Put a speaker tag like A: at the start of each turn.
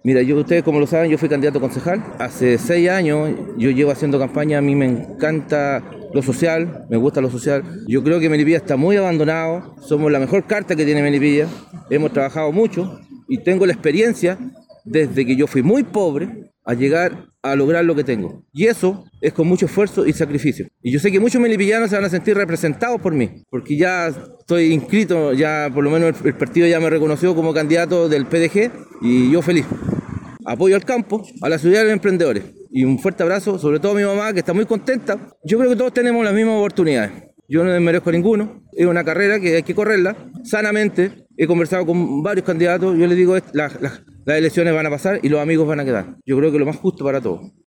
A: Mira, ustedes como lo saben, yo fui candidato a concejal. Hace 6 años yo llevo haciendo campaña, a mí me encanta lo social, me gusta lo social. Yo creo que Melipilla está muy abandonado, somos la mejor carta que tiene Melipilla, hemos trabajado mucho y tengo la experiencia desde que yo fui muy pobre a llegar a lograr lo que tengo. Y eso es con mucho esfuerzo y sacrificio. Y yo sé que muchos melipillanos se van a sentir representados por mí, porque ya estoy inscrito, ya por lo menos el partido ya me reconoció como candidato del PDG y yo feliz. Apoyo al campo, a la ciudad y a los emprendedores. Y un fuerte abrazo, sobre todo a mi mamá, que está muy contenta. Yo creo que todos tenemos las mismas oportunidades. Yo no desmerezco a ninguno. Es una carrera que hay que correrla sanamente. He conversado con varios candidatos. Yo les digo, las elecciones van a pasar y los amigos van a quedar. Yo creo que es lo más justo para todos.